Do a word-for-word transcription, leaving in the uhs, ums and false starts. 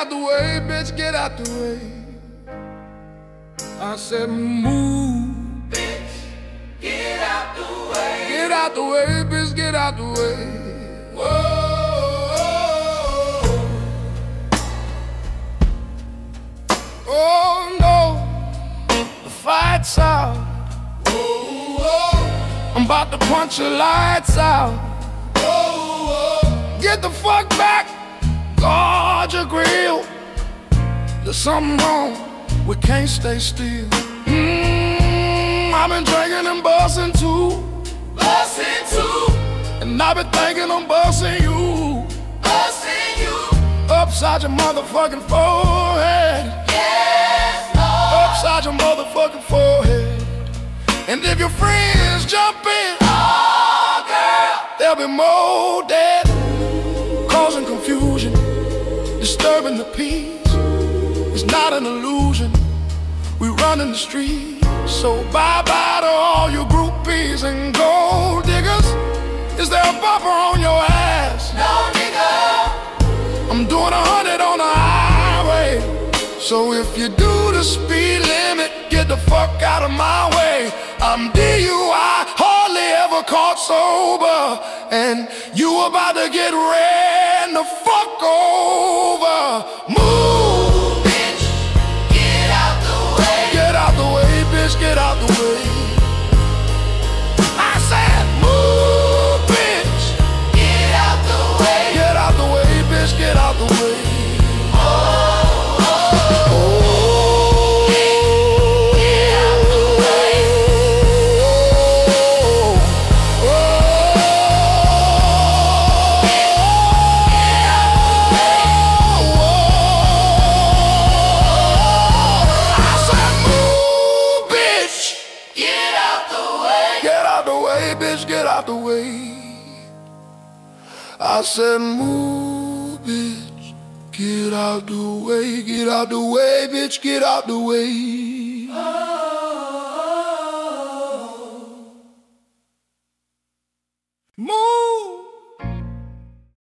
out the way, bitch, get out the way. I said move, bitch, get out the way. Get out the way, bitch, get out the way. Whoa. Oh no, the fight's out. Whoa, whoa. I'm about to punch your lights out. Whoa, whoa. Get the fuck back, guard your grill. There's something wrong, we can't stay still. Mmm, I've been drinking and busting too. Busting too. And I've been thinking I'm busting you. Busting you. Upside your motherfucking forehead. Yes, Lord. Upside your motherfucking forehead. And if your friends jump in, oh girl, there'll be more dead, causing confusion, disturbing the peace. It's not an illusion, we run in the street. So bye-bye to all you groupies and gold diggers. Is there a bumper on your ass? no nigga. I'm doing a hundred on the highway. So if you do the speed limit, get the fuck out of my way. I'm D U I, hardly ever caught sober, and you about to get ran the fuck over. Move, bitch, get out the way. get out the way, bitch, get out the way. I said move, bitch, Get out the way. get out the way, bitch, get out the way. Bitch, get out the way. I said move, bitch, get out the way, get out the way, bitch, get out the way.